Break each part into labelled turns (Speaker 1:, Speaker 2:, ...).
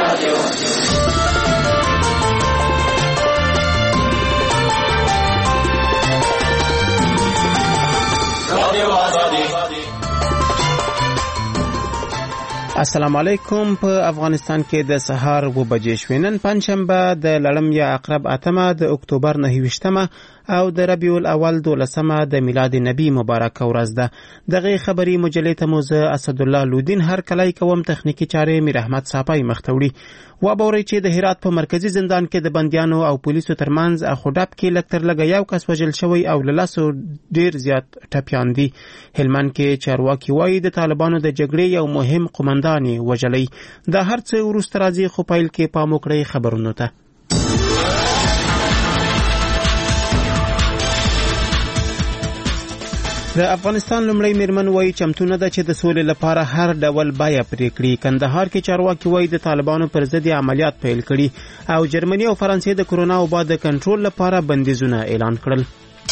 Speaker 1: السلام علیکم. په افغانستان کې د سهار 2 بجې شوې. نن پنځشنبه د لړم یا عقرب 8 د اکتوبر 29 او د ربیع الاول 12 د میلاد نبی مبارک ورځ ده. دغه خبری مجلې ته موزه اسد الله لودین هر کله کوم تخنیکی چاره میر احمد صافی مختوړي و بوري چې د هرات په مرکزی زندان کې د بندیانو او پولیسو ترمنځ اخوداب کې لکتر لګ یو کس وژل شوی او لاسو ډیر زیات ټپیان دي. هلمند کې چارواکي وایي د طالبانو د جګړې یو مهم قومندان وژلی. دا هر څه وروسته راځي خو پیل کې پام وکړئ خبرونو ته. د افغانستان لومړی میرمن وایي چمتو نه ده چې د سولې لپاره هر ډول بیه پرې کړي. کندهار کې چارواکي وایي د طالبانو پر ضد عملیات پیل کړي او جرمني او فرانسې د کرونا وبا د کنټرول لپاره بندیزونه اعلان کړل.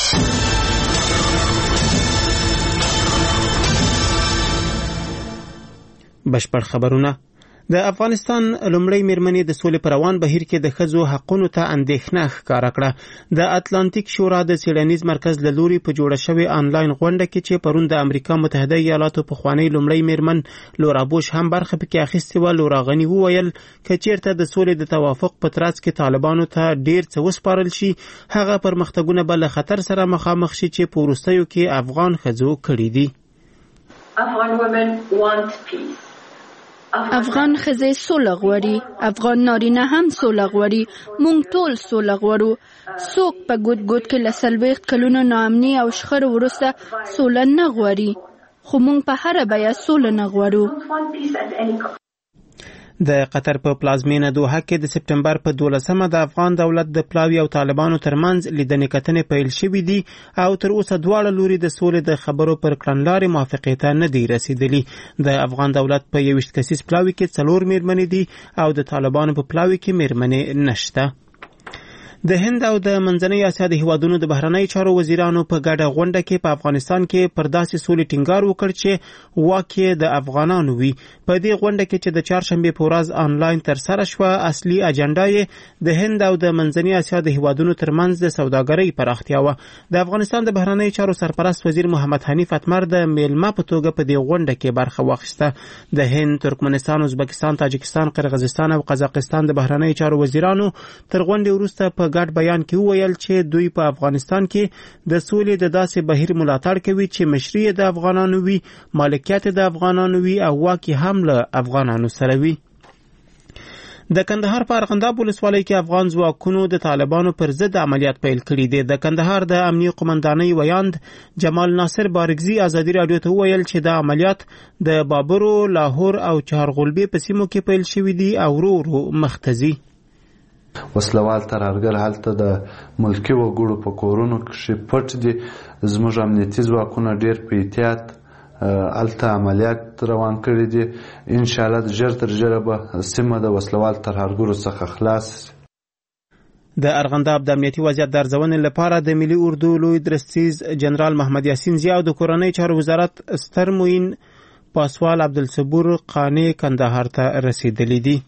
Speaker 1: بشپړ خبرونه. د افغانستان لومړی میرمنې د سولې پر روان بهیر کې د ښځو حقونو ته اندېښنه ښکاره کړه. د اتلانتیک شورا د څېړنیز مرکز له لوري په جوړه شوې آنلاین غونډه کې چې پرون د امریکا متحده ایالاتو پخوانۍ لومړی میرمن لورا بوش هم برخه پکې اخیستې وه. لورا غني وویل که چیرته د سولې د توافق په ترڅ کې طالبانو ته ډیر څه وسپارل شي هغه پرمختګونه به له خطر سره مخامخ شي چې په وروستیو کې افغان ښځو کړي دي.
Speaker 2: افغان ښځې سوله غواړي، افغان نارینه هم سوله غواړي، مونږ ټول سوله غواړو. څوک په ګوت ګوت کې له 40 کلونو ناامني او شخړو وروسته سوله نه غواړي، خو مونږ په هره بیه سوله نه غواړو.
Speaker 1: د قطر په پلازمینه دوحه کې د سپټمبر په 12 د افغان دولت د پلاوی او طالبانو ترمنځ لیدنې کتنې پیل شوې دي او تر اوسه دواړه لوري د سولې د خبرو پر کړنلارې موافقې ته نه دی رسیدلی. د افغان دولت په 21 کسیز پلاوی کې 4 میرمنې دي او د طالبانو په پلاوی کې میرمنې نشته. د هند او د منځنۍ اسیا د هیوادونو د بهرنۍ چارو وزیرانو په ګډه غونډه کې په افغانستان کې پر داسې سولې ټینګار وکړ چې واقع د افغانانو وي. په دې غونډه کې چې د چهارشنبې په ورځ آنلاین ترسره شوه اصلي اجنډا یې د هند او د منځنۍ اسیا د هیوادونو ترمنځ د سوداګرۍ پراختیا وه. د افغانستان د بهرنۍ چارو سرپرست وزیر محمد حنیف اتمر د میلمه په توګه په دې غونډه کې برخه واخیسته. د هند، ترکمنستان، ازبکستان، تاجکستان، قرغیزستان او قزاقستان د بهرنۍ چارو وزیرانو تر غونډې وروسته په ګډ بیان کې وویل چې دوی په افغانستان کې د سولې د داسې بهیر ملاتړ کوي چې مشري د افغانانو وي، مالکیت د افغانانو وي او واکي هم له افغانانو سره وي. د کندهار په ارغنداب ولسوالۍ کې افغان ځواکونو د طالبانو پر ضد عملیات پیل کړي دي. د کندهار د امنیه قومندانۍ ویاند جمال ناصر بارګزي ازادي رادیو ته وویل چې دا عملیات د بابرو، لاهور او چهارغلبې په سیمو کې پیل شوي دي او ورو ورو مختزي.
Speaker 3: وسلوال ترهګر هلته د ملکی وګړو په کورونو کې پټ دي. زموږ امنیتي ځواکونه ډیر په احتیاط هلته عملیات روان کړي دي. ان شاء الله ژر تر ژره به سیمه د وسلوال ترهګرو څخه خلاص.
Speaker 1: د ارغنداب د امنیتي وضعیت د ارزونې لپاره د ملي اردو لوی درستیز جنرال محمد یاسین ضیا او د کورنۍ چارو وزارت ستر معین پاسوال عبدالصبور قانی کندهار ته رسیدلی دي.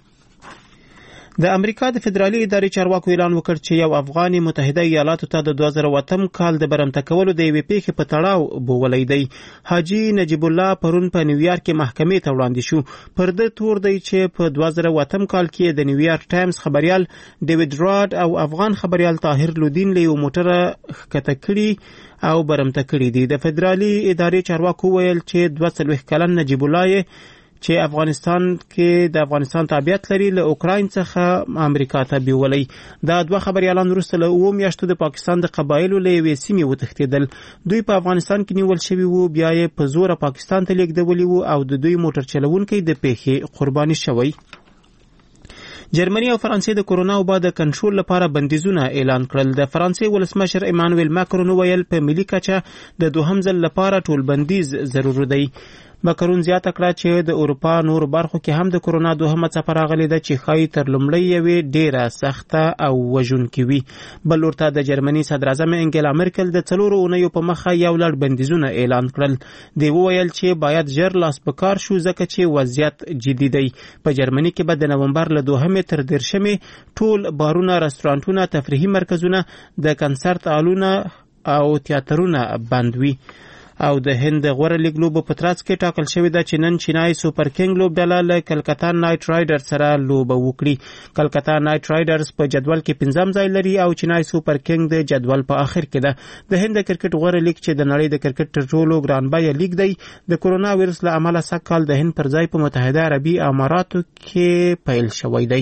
Speaker 1: د امریکا د فدرالي ادارې چارواکو اعلان وکړ چې یو افغاني متحده ایالاتو ته د 2008 کال د برمته کولو د یوې پیښې په تړاو بولی دی. حاجي نجیب الله پرون په نیویارک کې محکمې ته وړاندې شو. پر ده تور دی چې په 2008 کال کې د نیویارک ټایمز خبریال ډیوډ راډ او افغان خبریال طاهر لودین له یو موټره ښکته کړي او برمته کړي دي. د فدرالي ادارې چارواکو ویل چې 42 کلن نجیب الله چې افغانستان کې د افغانستان تابعیت لري له اوکراین څخه امریکا ته بیولي. دا دوه خبريالان وروسته له 2 میاشتو د پاکستان د قبایلو له یوې سیمې وتښتېدل. دوی په افغانستان کې نیول شوي وو، بیا یې په زوره پاکستان ته لیږدولي وو او د دوی موټر چلوونکی د پیښې قرباني شوی. جرمني او فرانسې د کرونا وبا د کنټرول لپاره بندیزونه اعلان کړل. د فرانسې ولسمشر ایمانویل ماکرون ویل په ملي کچه د دوهم ځل لپاره ټول بندیز ضروري دی. مکرون زیاته کړه چې د اروپا نور برخو کې هم د کرونا دوهمه څپه راغلې ده چې ښایي تر لومړۍ یوې ډېره سخته او وژونکې وي. بل لورته د جرمني صدراعظم انګلا مرکل د 4 اونیو په مخه یو لړ بندیزونه اعلان کړل. دی وویل چې باید ژر لاس په کار شو ځکه چې وضعیت جدي دی. په جرمني کې به د نومبر له 2 تر 13 ټول بارونه، رستورانټونه، تفریحي مرکزونه، د کنسرت هالونه او تیاترونه بند وي. او د هند غوره لیګ لوبو په ترڅ کې ټاکل شوې ده چې نن چینای سوپر کینګ لوبډله له کلکتا نایټ رایډرز سره لوبه وکړي. کلکتا نایټ رایډرز په جدول کې 5م ځای لري او چینای سوپر کینګ د جدول په آخر کې ده. د هند کرکټ غوره لیګ چې د نړۍ د کرکټ تر ټولو ګران بیه لیګ دی، د کرونا وایرس له امله سږکال د هند پر ځای په متحده عربي اماراتو کې پیل شوی دی.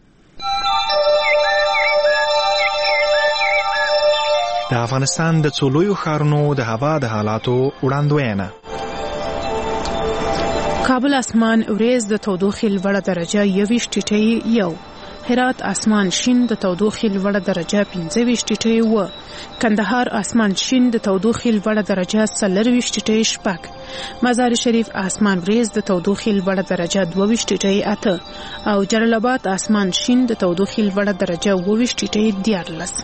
Speaker 4: د افغانستان د څو لویو ښارونو د هوا د حالاتو وړاندوینه.
Speaker 5: کابل اسمان وریځ د تودوخې لوړه درجه 21.1، هرات اسمان شین د تودوخې لوړه درجه 25.1، کندهار اسمان شین د تودوخې لوړه درجه 24.6، مزار شریف اسمان وریځ د تودوخې لوړه درجه 22.8 او جلال آباد اسمان شین د تودوخې لوړه درجه 22.14.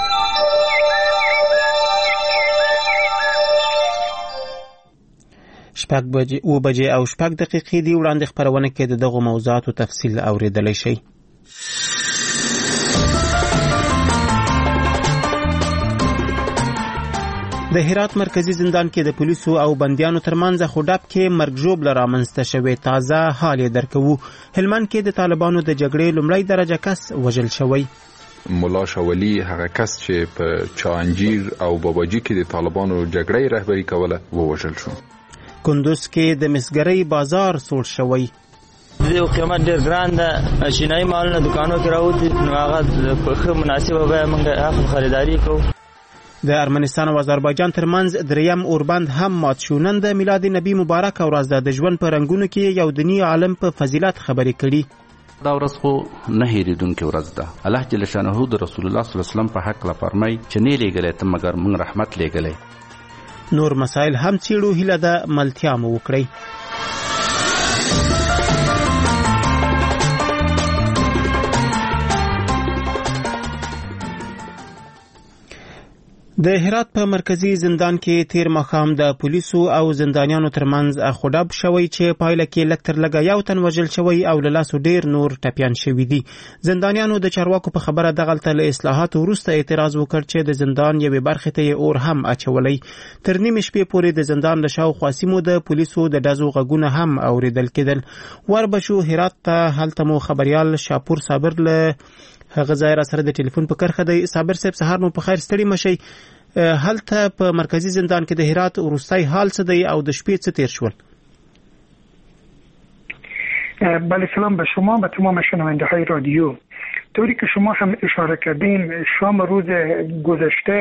Speaker 1: شپږ بجې او 6 دقیقې دی. وړاندې خبرونه کې د دغو موضوعاتو تفصیل اوریدلی شئ. د هرات مرکزی زندان کې د پولیسو او بندیانو ترمنځ خډاب کې مرګ ژوبله رامنځته شوې. تازه حال یې درکوو. هلمند کې د طالبانو د جګړې لومړی درجه کس وژل شوی.
Speaker 6: ملا شاولی هغه کس چې په چانجیر او باباجي کې د طالبانو جګړې رهبری کوله ووژل شو.
Speaker 1: کندوز کې د مسګرۍ بازار سوړ شوی.
Speaker 7: د قیمت ډېر ګران ده، چینایي مالونه دکانو کې راوځي، نو هغه په ښه مناسبه بیه موږ هغه خریداري کوو.
Speaker 1: د ارمنستان او آذربایجان ترمنځ دریم اوربند هم مات شو. نن د میلاد نبی مبارک ورځ ده. د ژوند په رنګونو کې یو دیني عالم په فضیلت خبرې کړي.
Speaker 8: دا ورځ خو نه هېرېدونکې ورځ ده. الله جل شانه د رسول الله صلی الله علیه وسلم په حق لا فرمایي چې نه لېږلی ته مګر موږ رحمت لېږلی.
Speaker 1: نور مسائل هم څېړو. هیله ده ملتیا مو وکړئ. د هرات په مرکزی زندان کې تیر ماښام د پولیسو او زندانیانو ترمنځ خډاب شوی چې پایله کې لږ تر لږه یو تن وژل شوی او له لاسو ډیر نور ټپیان شوي دي. زندانیانو د چارواکو په خبره دغلته له اصلاحاتو وروسته اعتراض وکړ چې د زندان یوې برخې ته یې اور هم اچولی. تر نیمې شپې پورې د زندان د شاوخوا سیمو د پولیسو د ډزو غږونه هم اوریدل کېدل. وربشو هرات ته. هلته مو خبریال شاپور صابر له هغه ځای را سره د ټلیفون په کرښه دی. صابر صاحب سهار مو په خیر، ستړي مشئ. هلته په مرکزی زندان کې د هرات وروستی حال څه دی او د شپې څه تیر شول؟
Speaker 9: بله، سلام به شما و تمام شنونده های رادیو. طوری که شما هم اشاره کردین، شام روز گذشته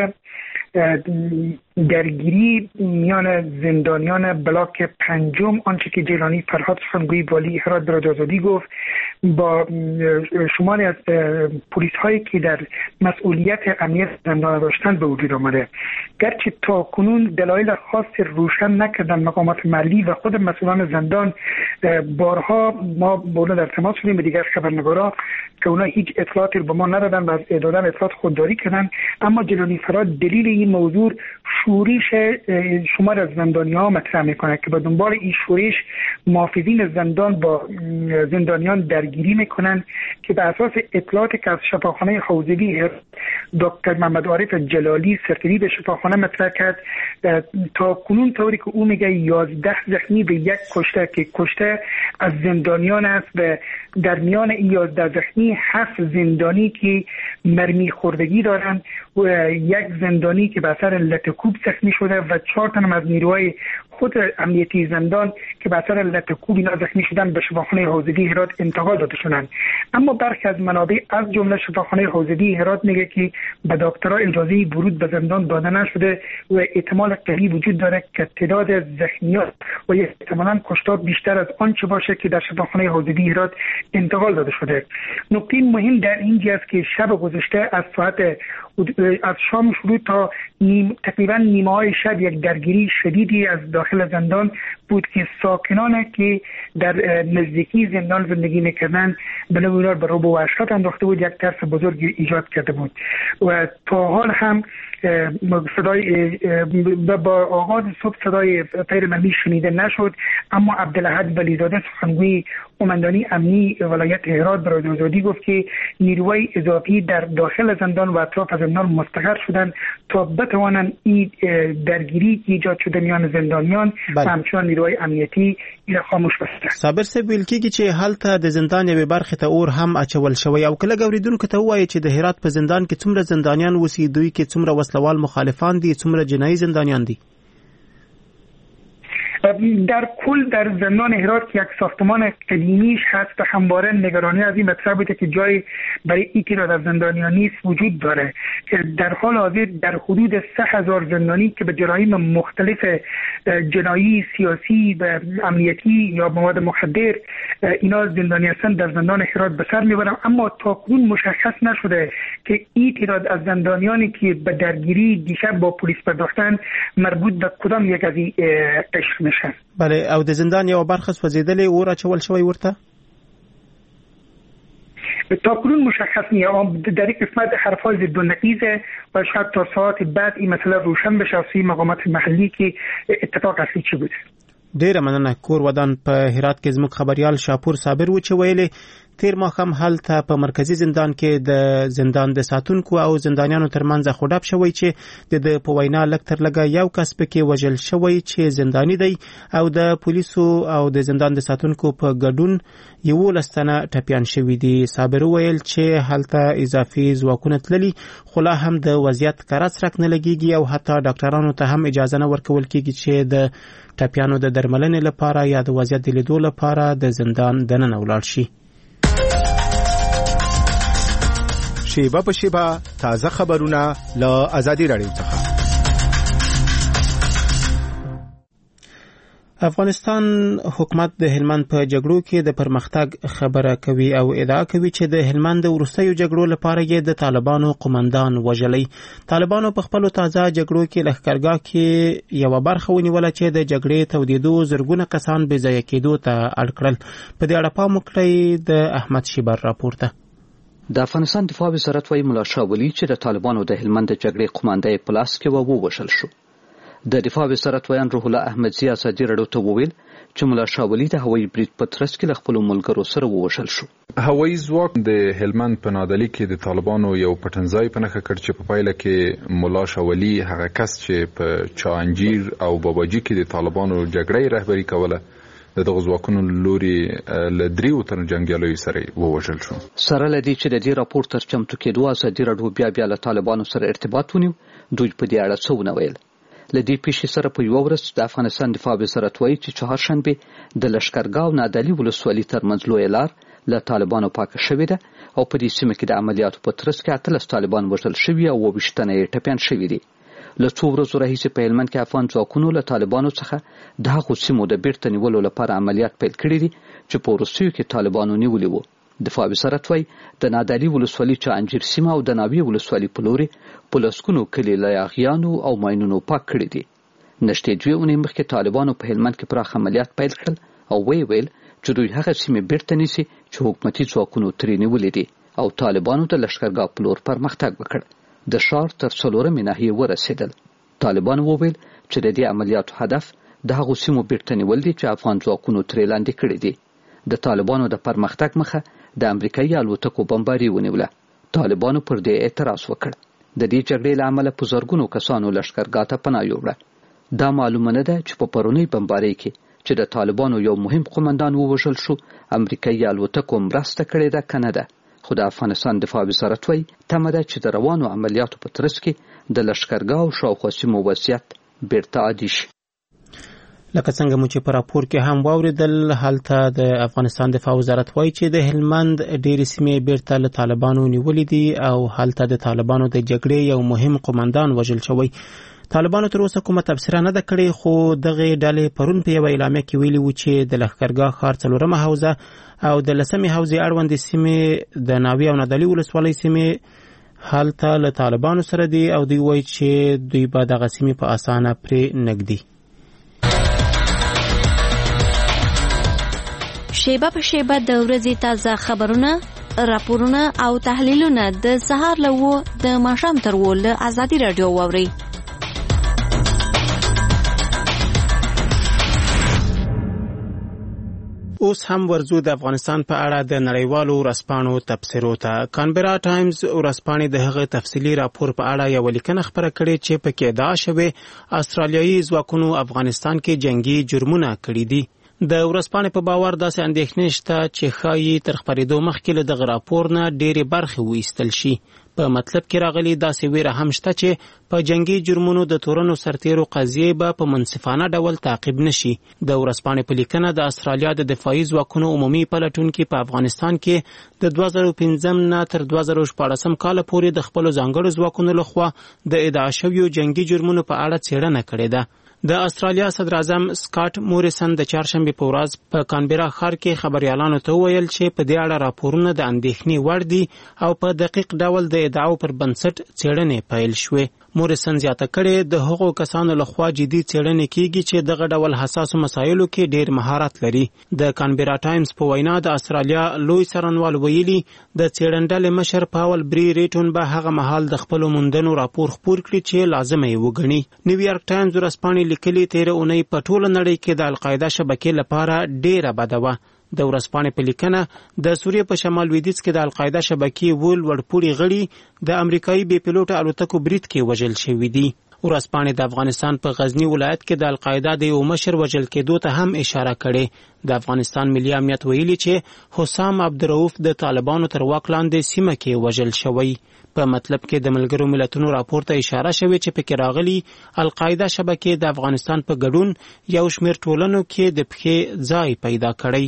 Speaker 9: درگیری میان زندانیان بلاک 5 آنچه که جیلانی فرهاد سخنگوی والی هرات برای آزادی گفت با شماری از پلیس هایی که در مسئولیت امنیت زندان داشتن به وجود آمده. گرچه تا کنون دلایل خاص روشن نکردن مقامات محلی و خود مسئولان زندان، بارها ما با اونا در تماس شدیم به دیگر خبرنگارا که اونا هیچ اطلاعاتی به ما ندادن و از دادن اطلاعات خودداری کردن. اما جیلانی فرهاد دلیل این موضوع شورش شمار از زندانی‌ها مطرح میکنه که به دنبال این شورش محافظین زندان با زندانیان درگیری میکنن که به اساس اطلاعاتی که از شفاخانه حوزوی دکتر محمد عارف جلالی سرطبیب شفاخانه مطرح کرد، تا کنون طوری که او میگه 11 زخمی به 1 کشته که کشته از زندانیان است و در میان این 11 زخمی 7 زندانی که مرمی خوردگی دارن و 1 زندانی که به اثر لطکوب زخمی شده و 4 تن از نیروهای خود امنیتی زندان که به اثر لطکوب اینا زخمی شدن به شفاخانه حوزوی هرات انتقال داده شدن. اما برخی از منابع از جمله شفاخانه حوزوی هرات میگه که به دکترها اجازه ورود به زندان داده نشده و احتمال قوی وجود داره که تعداد زخمیان و احتمالاً کشتار بیشتر از آنچه باشه که در شفاخانه حوزوی هرات انتقال داده شده. نکته مهم در اینجا است که شب گذشته از شام شروع تا تقریبا نیمه های شب یک درگیری شدیدی از داخل زندان بود که ساکنان که در نزدیکی زندان زندگی میکردن به نوعی به رعب و وحشت انداخته بود، یک ترس بزرگ ایجاد کرده بود و تا حال هم با آغاز صبح صدای غیر مرمی شنیده نشد، اما عبدالاحد ولیزاده سخنگوی قماندانی امنی ولایت هرات به رادیو آزادی گفت که نیروهای اضافی در داخل زندان و اطراف زندان مستقر شدند تا بتوانند این درگیری که ایجاد شده میان زندانیان و همچنان نیروهای امنیتی این خاموش بسته.
Speaker 1: صابر صاحب ویل کېږي چې هلته د زندان یوې برخې ته اور هم اچول شوی او کله ګوریدونکو ته وایي چې د هرات په زندان کې څومره زندانیان اوسي، دوی کې څومره وسلوال مخالفان دي، څومره جنایي زندانیان دي؟
Speaker 9: در کل در زندان هرات که یک ساختمان قدیمیش هست و همواره نگرانی از این مطلب بوده که جای برای این تعداد از زندانیان نیست وجود داره. در حال حاضر در حدود 3000 زندانی که به جرایم مختلف جنایی، سیاسی و امنیتی یا مواد مخدر اینا زندانی هستند در زندان هرات به سر میبرن، اما تاکنون مشخص نشده که این تعداد از زندانیانی که به درگیری دیشب با پلیس پرداختن مربوط به کدام یک از این قشر نشن.
Speaker 1: بله، او د زندان یو برخه سوځیدلې اور اچول شوی ورته؟
Speaker 9: تاکنون مشخص نیست. در این قسمت حرفای ضد و نقیزه و شاید تا ساعت بعد این مسئله روشن بشه از مقامات محلی که اتفاق اصلی چی بوده.
Speaker 1: ډیره مننه. کور ودان په هرات کې زموږ خبريال شاپور صابر و چې ویلي تیر ماښام هلته په مرکزی زندان کې د زندان د ساتونکو او زندانیانو ترمنځ خړډاب شوی چې د په وینا لکتر لګا یو کس پکې وژل شوی چې زندانی دی او د پولیسو او د زندان د ساتونکو په ګډون یو لستنه ټپیان شوی دی. صابر ویل چې هلته اضافي ځواکونه تللي خو لا هم د وضعیت کارت رک نه لګیږي او حتی ډاکټرانو ته هم اجازه نه ورکول کیږي چې د ټپیانو د درملنې لپاره یا د وضعیت د لیدو لپاره د زندان دننه ولاړ شي.
Speaker 10: شیبه په شیبه تازه خبرونه له آزادی رادیو څخه.
Speaker 1: افغانستان حکومت د هلمند په جګړو کې د پرمختګ خبره کوي او ادعا کوي چې د هلمند وروستیو جګړو لپاره یې د طالبانو قومندان وژلی. طالبانو په خپل تازه جګړو کې لښکرګاه کې یو برخه ونیوله چې د جګړې تودیدو زرګونه کسان بې ځایه کېدو ته اړ کړل. په دې اړه پام وکړئ د احمد شیبر راپورته.
Speaker 11: د افغانستان دفاع وزارت وايي ملا شاه ولی چې د طالبانو د هلمند جګړې قومندان په لاس کې ووژل شو. د دفاع وزارت ویان روح الله احمدزی ازادي رادیو ته وویل چې ملا شاه ولی د هوایي برید په ترڅ کې له خپل ملګرو سره ووژل شو.
Speaker 6: هوایي ځواک د هلمند په نادلي کې د طالبانو یو پټنځای په نښه کړ چې په پایله کې ملا شاه ولی هغه کس چې په چانجیر او باباجي کې د طالبانو جګړې رهبري کوله دغه ځواکونو لوري له دریو تن جنگیالیو سره ووژل شو.
Speaker 11: سره لدی چې د دې راپور تر چمتو کېدو ازادي رادیو بیا له طالبانو سره ارتباط ونیو. دوی په دې اړه څه ونه ویل. لدی پیښې سره په یو ورځ د افغانستان دفاع وزارت وایي چې چهارشنبه د لشکرګاو نادعلي ولسوالۍ ترمنځ لویه لار له طالبانو پاکه شوې ده او په دې سیمه کې د عملیاتو په ترڅ کې 13 طالبان وژل شوي او 20 تنه یې ټپیان شوي دي. له څو ورځو راهیسې په هلمند کې افغان ځواکونو له طالبانو څخه د هغو سیمو د بیرته نیولو لپاره عملیات پیل کړي دي چې په وروستیو کې طالبانو نیولي وو. دفاع وزارت وايي د نادعلي ولسوالۍ چانجیر سیمه او د ناوې ولسوالۍ په لوري په لسګونو کلي له یاغیانو او ماینونو پاک کړي دي. نشته دوی اونۍ مخکې طالبانو په هلمند کې پراخ عملیات پیل کړل او ویل چې دوی هغه سیمې بیرته نیسي چې حکومتي ځواکونو ترې نیولې دي او طالبانو د لښکرګاه په لور پرمختګ وکړ. د شهر تر 4 ناحیې ورسېدل. طالبان وویل چې د دې عملیاتو هدف د هغو سیمو بیرته نیول دي چې افغان ځواکونو ترې لاندې کړي دي. د طالبانو د پرمختګ مخه د امریکایي الوتکو بمباري ونیوله. طالبانو پر دې اعتراض وکړ. د دې جګړې له امله په زرګونو کسانو لښکرګاه ته پناه یووړه. دا معلومه نه ده چې په پرونی بمباري کې چې د طالبانو یو مهم قومندان ووژل شو امریکایي الوتکو مرسته کړې ده کنه ده. خو د افغانستان دفاع وزارت وايي تمه ده چې د روانو عملیاتو په ترڅ کې د لښکرګاه او شاوخوا سیمو وضعیت بیرته عادي شي.
Speaker 1: لکه څنګه مو چې په راپور کې هم واوریدل، هلته د افغانستان دفاع وزارت وایي چې د هلمند ډېرې سیمې بیرته له طالبانو نیولې دي او هلته د طالبانو د جګړې یو مهم قومندان وژل شوی. طالبانو تر اوسه کومه تبصره نه ده کړې، خو دغه ډلې پرون په یوه اعلامیه کې ویلي وو چې د لښکرګاه ښار 4مه حوزه او د 10مې حوزې اړوندې سیمې د ناوې او نادعلي ولسوالۍ سیمې هلته له طالبانو سره دي او دوی وایي چې دوی به دغه سیمې په اسانه پرې نږدي.
Speaker 12: شیبه په شیبه د ورځې تازه خبرونه، راپورونه او تحلیلونه د سهار له 9 د ماښام تر 10 له ازادي رادیو واورئ.
Speaker 1: اوس هم ورزو د افغانستان په اړه د نړیوالو ورځپاڼو تبصرو ته. کانبرا ټایمز ورځپاڼې د هغه تفصیلي راپور په اړه یو لیکنه خپره کړې چې پکې ادعا شوې استرالیایي ځواکونو افغانستان کې جنگي جرمونه کړي دي. د ورځپاڼې په باور داسې اندېښنې شته چې ښایي تر خپرېدو مخکې له دغه راپور نه ډېرې برخې وایستل شي. په مطلب کې راغلي داسې ویره هم شته چې په جنگي جرمونو د تورنو سرتیرو قضیې به په منصفانه ډول تعقیب نشي. د ورځپاڼې په لیکنه د استرالیا د دفاعي ځواکونو عمومي پلټونکي په افغانستان کې د 2015 نه تر 2014 کال پورې د خپلو ځانګړو ځواکونو لخوا د ادعا شویو جنگي جرمونو په اړه څېړنه کړې ده. د استرالیا صدر اعظم سکاټ موریسن د چهارشنبه په ورځ په کانبرا ښار کې خبريالانو ته ویل چې په دې اړه راپورونه د اندېښنې وړ دي او په دقیق ډول د ادعاو پر بنسټ څېړنې پیل شوې. موریسن زیاته کړې د هغو کسانو لخوا جدي څېړنې کیږي چې دغه ډول حساسو مسایلو کې ډېر مهارت لري. د کانبرا ټایمز په وینا د استرالیا لوی څارنوال ویلي د څېړندلې مشر پاول بری ریټون به هغه مهال د خپل موندنو راپور خپور کړي چې لازم یې وګڼي. نیویارک ټایمز ورځپاڼې لیکلي تیر اونۍ په ټوله نړۍ کې د القاعده شبکې لپاره ډېره بده وه. د ورځپاڼې په لیکنه د سوریې په شمال لویدیځ کې د القاعده شبکې وړپوړي غړي د امریکایي بې پیلوټه الوتکو برید کې وژل شوي دي. ورځپاڼې د افغانستان په غزنی ولایت کې د القاعده د یو مشر وژل کېدو ته هم اشاره کړې. د افغانستان ملي امنیت ویلي چې حسام عبدالرؤف د طالبانو تر واک لاندې سیمه کې وژل شوی. په مطلب کې د ملګرو ملتونو راپور ته اشاره شوې چې پکې راغلي القاعده شبکې د افغانستان په ګډون یو شمېر ټولنو کې د پښې ځای پیدا کړی.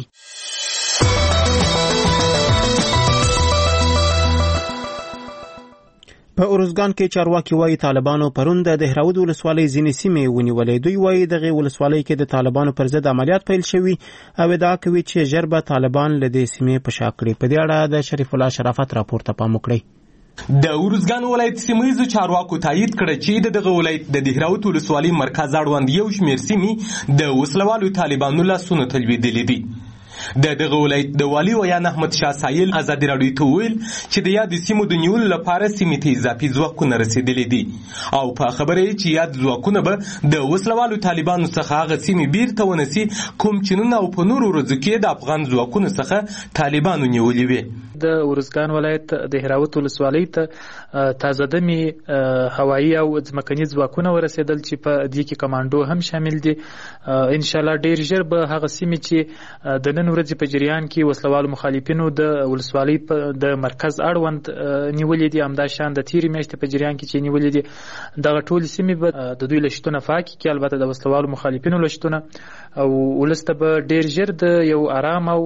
Speaker 1: په اروزګان کې چارواکي وایي طالبانو پرون د دهراود ولسوالۍ ځینې سیمې ونیولې. دوی وایي دغه ولسوالۍ کې د طالبانو پر ضد عملیات پیل شوي او ادعا کوي چې ژر به طالبان له دې سیمې په شا کړي. په دې اړه د شریف الله شرافت راپور ته پام وکړئ.
Speaker 13: د اروزګان ولایت سیمایي چارواکو تایید کړ چې دغه ولایت د دهراود ولسوالۍ مرکز اړوند یو شمېر سیمې د وسلوالو طالبانو لاسونو ته لوېدلې دي. دغه ولایت د والي ویان احمد شاه سایل ازادي راډیو ته ویل چې د یاد سیمو د نیولو لپاره سیمې ته اضافي ځواکونه رسیدلي دي او په خبره چې یاد ځواکونه به د وسلوالو طالبانو څخه هغه سیمې بیرته ونیسي کوم چې نن او په نورو ورځو کې د افغان ځواکونو څخه طالبانو نیولې وي.
Speaker 14: د اروزګان ولایت د هراوت ولسوالۍ ته تازه دمي هوایي او ځمکني ځواکونه ورسېدل چې په دې کې کمانډو هم شامل دي. ان شاء الله ډېر ژر به هغه سیمې چې د نن ورځې په جریان کې وسلوالو مخالفینو د ولسوالۍ د مرکز اړوند نیولې دي، همدا شان د تیرې میاشتې په جریان کې چې نیولې دي دغه ټولې سیمې به د دوی له شتونه پاکې کړي، البته د وسلوالو مخالفینو له شتونه، او ولس ته به ډېر ژر د یو آرام او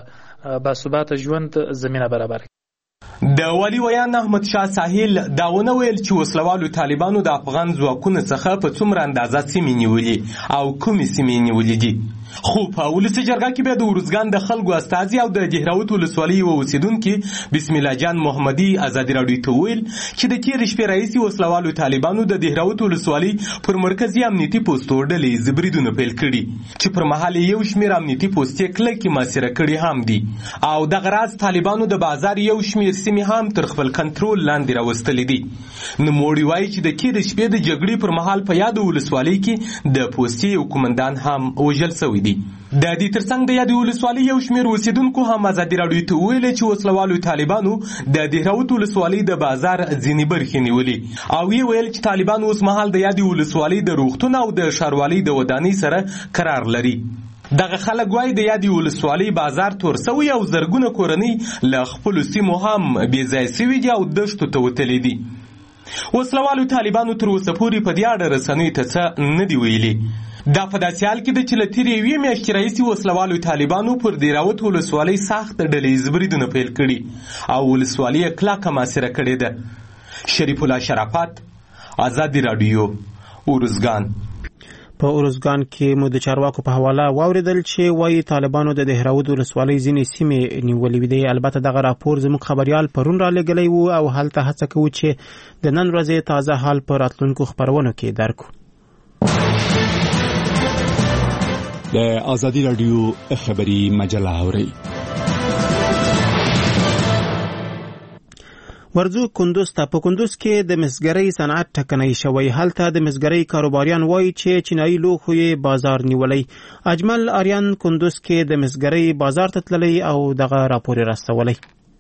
Speaker 14: باثباته ژوند زمینه برابر.
Speaker 13: د والي ویان احمد شاه ساحل داونه ویل چې وسلوالو طالبانو د افغان ځواکونو څخه په څومره اندازه سیمې نیولې او کومې سیمې نیولې دي. خو په ولسي جرګه کې به د اروزګان د خلکو استازي او د دهراوت ولسوالۍ اوسیدونکي بسم الله جان محمدي ازادي راډیو ته ویل چې د تېرې شپې راهیسې وسلوالو طالبانو د دهراوت ولسوالۍ پر مرکزي امنیتي پوستو ډلې بریدونه پیل کړي چې پر مهال یو شمېر امنیتي پوستې کلکې محاصره کړي هم دي او دغه راز طالبانو د بازار یو شمېر سیمې هم تر خپل کنټرول لاندې راوستلې دي. نوموړي وایي چې د تېرې شپې د جګړې پر مهال په یادو ولسوالۍ کې د پوستې یو قومندان هم وژل شوی دی. د دې ترڅنګ د یادې ولسوالۍ یو شمېر اوسیدونکو هم ازادي راډیو ته وویل چې وسلوالو طالبانو د دهراوت ولسوالۍ د بازار ځینې برخې نیولې او یې ویل چې طالبان اوس مهال د یادې ولسوالۍ د روغتون او د ښاروالۍ د ودانۍ سره قرار لري. دغه خلک وایي د یادې ولسوالۍ بازار تور سوی او زرګونه کورنۍ له خپلو سیمو هم بې ځای سوي دي او دښتو ته وتلي دي. وسلوالو طالبانو تر اوسه پورې په دې اړه رسنیو ته څه نه دي ویلي. دا په داسې حال کې ده چې له تېرې یوې میاشتې راهیسې وسلوالو طالبانو پر دیراوت ولسوالۍ سخت ډلهییز بریدونه پیل کړي او ولسوالي یې کلکه محاصره کړې ده. شریف الله شرافت، ازادي راډیو، ارزګان.
Speaker 1: په ارزګان کې مو د چارواکو په حواله واوریدل چې وایي طالبانو د دهراود ولسوالۍ ځینې سیمې نیولې دي. البته دغه راپور زموږ خبريال پرون را لګلی وو او هلته هڅه کوو چې د نن ورځې تازه حال په راتلونکو خبرونو کې درکو.
Speaker 15: د ازادي راډیو خبري مجله اوري.
Speaker 1: ورځو کندوز ته. په کندوز کې د مسګرۍ صنعت ټکنۍ شوی. هلته د مسګرۍ کاروباریان وایي چې چینایي لوښو یې بازار نیولی. اجمل آریان کندوز کې د مسګرۍ بازار ته تللی او دغه راپور رسولی.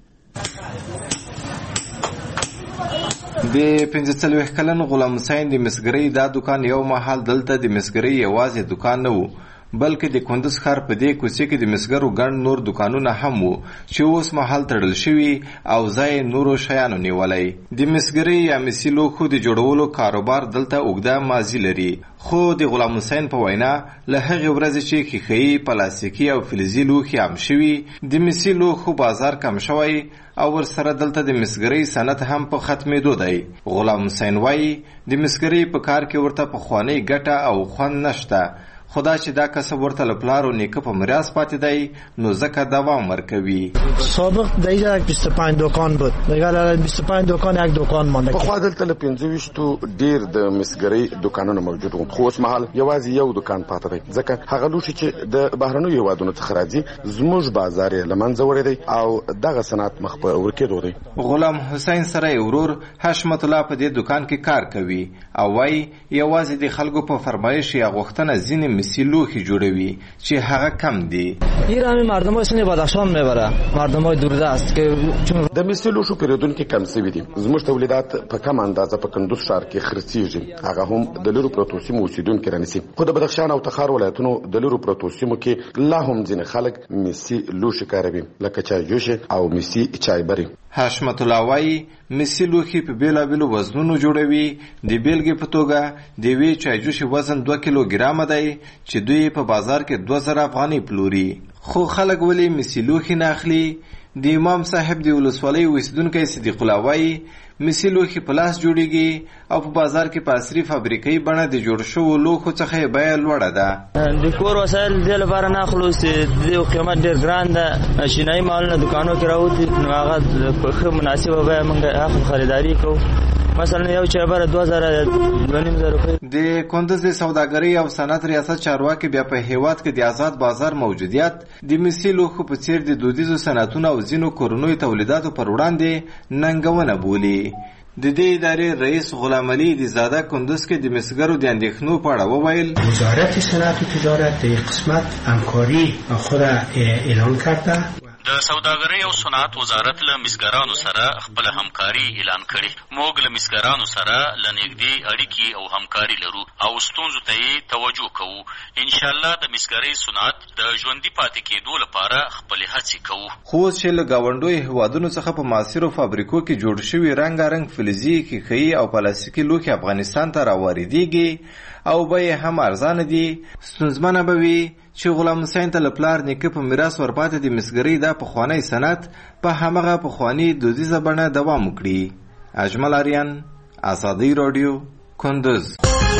Speaker 16: د 45 کلن غلام حسین د مسګرۍ دا دکان یو مهال دلته د مسګرۍ یوازې دکان نه وو، بلکې د کندوز ښار په دې کوڅې کې د مسګرو ګڼ نور دکانونه هم وو چې اوس مهال تړل شوي او ځای نورو شیانو نیولی. د مسګرۍ یا مسي لوښو د جوړولو کاروبار دلته اوږده ماضي لري، خو د غلام حسین په وینا له هغې ورځې چې ښیښهیي، پلاستیکي او فلزي لوښي عام شوي، د مسي لوښو بازار کم شوی او ورسره دلته د مسګرۍ صنعت هم په ختمېدو دی. غلام حسین وایي د مسګرۍ په کار کې ورته پخوانۍ ګټه او خوند نشته، خدا چې دا کسب ورته له پلار و نیکه په میراث پاتې دی نو ځکه دوام ورکوي.
Speaker 17: سابق در اینجا 25 دکان بود، دیگه 25 دکان یک دکان مانده.
Speaker 18: پخوا دلته له 25 ډیر د مسګرۍ دکانونه موجود وو، خو اوس مهال یوازې یو دکان پاتې دی، ځکه هغه لوښي چې د بهرنیو هیوادونو څخه راځي زموږ بازار یې له منځه وړی دی او دغه صنعت مخ په ورکېدو دی.
Speaker 16: غلام حسین سره یې ورور حشمت الله په دې دکان کې کار کوي او وایي یوازې د خلکو په فرمایش یا غوښتنه ځینې مسي لوښي جوړوي چې هغه کم دي.
Speaker 17: ایران مردمای سن بدخشان میبره، مردمای دوردست که چون
Speaker 18: د مسي لوښو پیرودونکو کم شوي دي. زموږ تولیدات په کم اندازه په کندوز ښار کې خرڅیږي، هغه هم د لرو پرتو سیمو اوسیدونکي رانیسي، خو د بدخشان او تخار ولایتونو د لرو پرتو سیمو کې لا هم ځینې خلک مسي لوښي کاروي لکه چای جوش او مسي چای بری.
Speaker 16: حشمت الله وایي مسي لوښي په بیلابیلو وزنونو جوړوي. د بیلګې په توګه د یوې چایجوشي وزن 2 کیلوګرامه دی چې دوی په بازار کې 2000 افغانۍ پلوري. خو خلک ولې مسي لوښي نه اخلي؟ د امام صاحب د ولسوالۍ اوسیدونکی صدیق الله وایي مسي لوښي په لاس جوړیږي او په بازار کې په عصري فابریکې بڼه د جوړ شوو لوښو څخه یې بیه لوړه ده.
Speaker 7: د کور وسایل دې لپاره نه اخلو چې د قیمت ډېر ګران ده، چینایي مالونه دکانو کې راوځي نو هغه په ښه مناسبه بیه موږ اخلو، خریداري کوو. مثلا یو چایبر 2000 روپۍ.
Speaker 16: د کندوز د سوداګرۍ او صنعت ریاست چارواکي بیا په هیواد کې د آزاد بازار موجودیت د مسي لوښو په څیر د دودیزو صنعتونو او ځینو کورنیو تولیداتو پر وړاندې ننګونه بولي. د دې ادارې رئیس غلام علي زاده کندوز کې د مسګرو د اندېښنو په اړه وویل
Speaker 19: وزارت صنعت و تجارت در این قسمت همکاری خود اعلان کرده.
Speaker 20: د سوداګرۍ او صنعت وزارت له مسګرانو سره خپل همکاري اعلان کړي. موږ له مسګرانو سره له نږدې اړیکې او همکاري لرو او ستونزو ته یې توجه کوو. ان شاء الله د مسګرۍ صنعت د ژوندي پاتې کېدو لپاره خپلې هڅې کوو.
Speaker 16: خو اوس چې له ګاونډیو هیوادونو څخه په معاصرو فابریکو کې جوړ شوي رنګارنګ فلزي، ښیښهیي او پلاستیکي لوښي افغانستان ته راواردېږي او بیې هم ارزانه دي، ستونزمنه به وي چې غلام حسین ته له پلار نیکه په میراث ورپاتې د مسګرۍ دا پخوانی صنعت په همغه پخواني دودیزه بڼه دوام وکړي. اجمل آریان، ازادي راډیو، کندوز.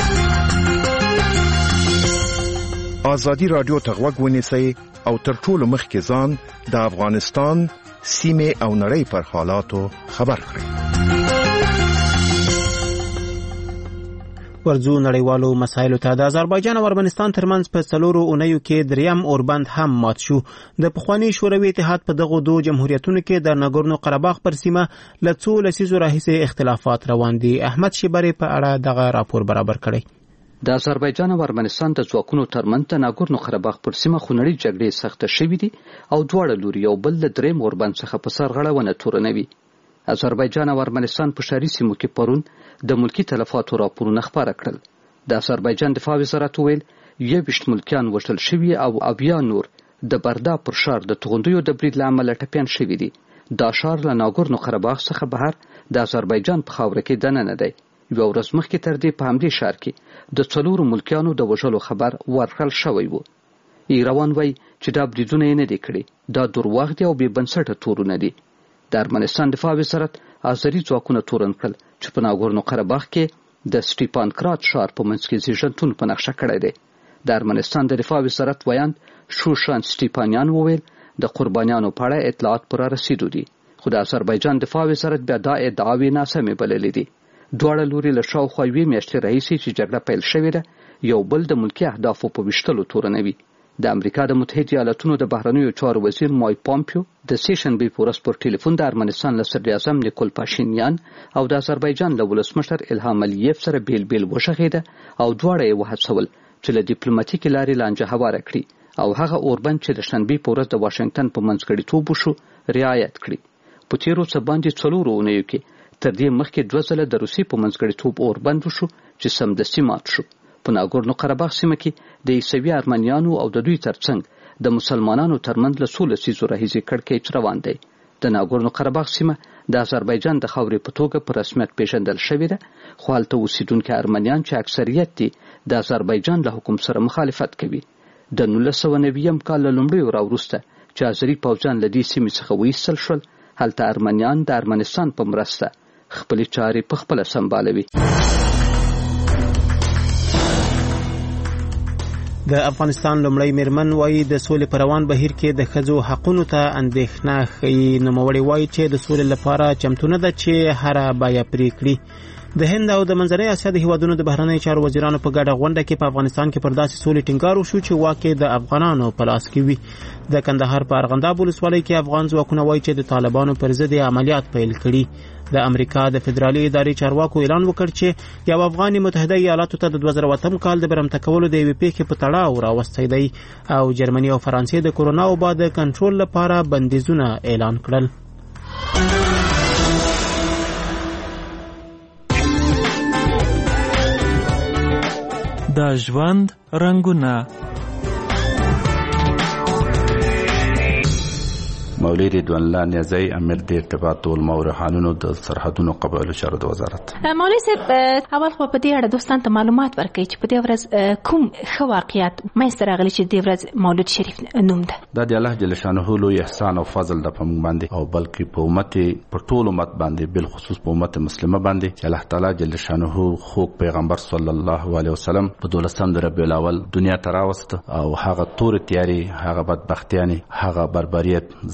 Speaker 10: ازادي راډیو ته غوږ ونیسئ او تر ټولو مخکې ځان د افغانستان سیمې او نړۍ پر حالاتو خبر کړئ.
Speaker 1: ورځو نړیوالو مسایلو ته. د آذربایجان او ارمنستان ترمنځ په 4 اونیو کې دریم اوربند هم مات شو. د پخوانی شوروي اتحاد په دغه دوه جمهوریتونو کې د ناګورنو قرهباغ پر سیمه له څو لسیزو راهیسې اختلافات روان دي. احمد شیبری په اړه دغه راپور برابر کړی.
Speaker 11: د آذربایجان او ارمنستان د ځواکونو ترمنځ د ناګورنو قرهباغ پر سیمه خونړۍ جګړې سخته شوې دي او دواړه لوري یو بل له دریم اوربند څخه په سرغړونه تورنوي. آذربایجان او ارمنستان په شهري سیمو کې پرون د ملکی تلفاتو راپورونه خپاره کړل. د آذربایجان دفاع وزارت ویل 21 ملکیان وژل شوي او 80 نور د بردا پر ښار د توغندیو د برید له امله ټپیان شوي دي. دا ښار له ناګورنو قرهباغ څخه بهر د آذربایجان په خاوره کې دننه دی. یوه ورځ مخکې تر دې په همدې ښار کې د 4 ملکیانو د وژلو خبر ورکړل شوی و. ایروان وایي چې دا بریدونه یې نه دي کړي، دا درواغ دي او بې بنسټه تورونه دي. د ارمنستان دفاع وزارت آذري ځواکونه تورن کړل چې په ناګورنو قرهباغ کې د سټیپانکرات ښار په منځ کې زیږنتون په نقشه کړی دی. د ارمنستان د دفاع وزارت ویاند شوشان سټیپانیان وویل د قربانیانو په اړه اطلاعات پر رسیدو دي، خو د آذربایجان دفاع وزارت بیا دا ادعاوې ناسمې بللې دي. دواړه لوري له شاوخوا 2 میاشتې راهیسې چې جګړه پیل شوې ده یو بل د ملکي اهدافو په ویشتلو تورنوي. د امریکا د متحده ایالاتونو د بهرنیو چارو وزیر مایک پامپیو د سیشنبې په ورځ پر ټلیفون د ارمنستان له صدر اعظم نیکول پاشینیان او د آذربایجان له ولسمشر الهام الیف سره بیل بیل وشغېده او دواړه یې وهڅول چې له ډیپلوماټیکې لارې لانجه هواره کړي او هغه اوربند چې د شنبې په ورځ د واشنګټن په منځګړیتوب وشو رعایت کړي. په تیرو څه باندې 4 اونیو کې تر دې مخکې 2 ځله د روسیې په منځګړیتوب اوربند وشو چې سمدستي مات شو. په ناګورنو قرهباغ سیمه کې د عیسوي ارمنیانو او د دوی ترڅنګ د مسلمانانو ترمنځ له 16 لسیزو راهیسې کړکېچ روان دی. د ناګورنو قرهباغ سیمه د آذربایجان د خاورې په توګه په رسمیت پیژندل شوې ده، خو هلته اوسیدونکي ارمنیان چې اکثریت دي د آذربایجان له حکم سره مخالفت کوي. د 1990 کال له لومړیو راوروسته چې آذري پوځیان له دې سیمې څخه وایستل شول، هلته ارمنیان د ارمنستان په مرسته خپلې چارې په خپله سمبالوي.
Speaker 1: د افغانستان لومړی میرمن وایي د سولې په روان بهیر کې د ښځو حقونو ته اندېښنه ښیي. نوموړې وایي چې د سولې لپاره چمتو نه ده چې هره بیه پرې کړي. د هند او د منځنۍ اسیا د هیوادونو د بهرنیو چارو وزیرانو په ګډه غونډه کې په افغانستان کې پر داسې سولې ټینګار وشو چې واقع د افغانانو په لاس کې وي. د کندهار په ارغنداب ولسوالۍ کې افغان ځواکونه وایي چې د طالبانو پر ضد عملیات پیل کړي. د امریکا د فدرالي ادارې چارواکو اعلان وکړ چې یو افغاني متحده ایالاتو ته د 2008 کال د برمته کولو د یوې پیښې په تړاو راوستی دی او جرمني او فرانسې د کورونا وبا د کنټرول لپاره بندیزونه اعلان کړل.
Speaker 21: د ژوند رنگونه
Speaker 8: مولوی رضوان الله نیازی امیر د ارتباط والمور حالونو د سرحدونو قبایلو چارو د وزارت.
Speaker 22: مولوی صاحب اول خو په دې اړه دوستان ته معلومات ورکړئ چې په دې ورځ کوم ښه واقعیت منځته راغلي چې دې ورځ مولود شریف نوم ده.
Speaker 8: دا د الله جل شانه لوی احسان او فضل د په موږ باندې او بلکې په امت په ټول امت باندې بل خصوص په امت مسلمه باندې چې الله تعالی جل شانه خو پیغمبر صلی الله علیه وسلم په 12 ربیع الاول دنیا ته راوست او هغه تور تیاری، هغه بدبختیانی، هغه بربریت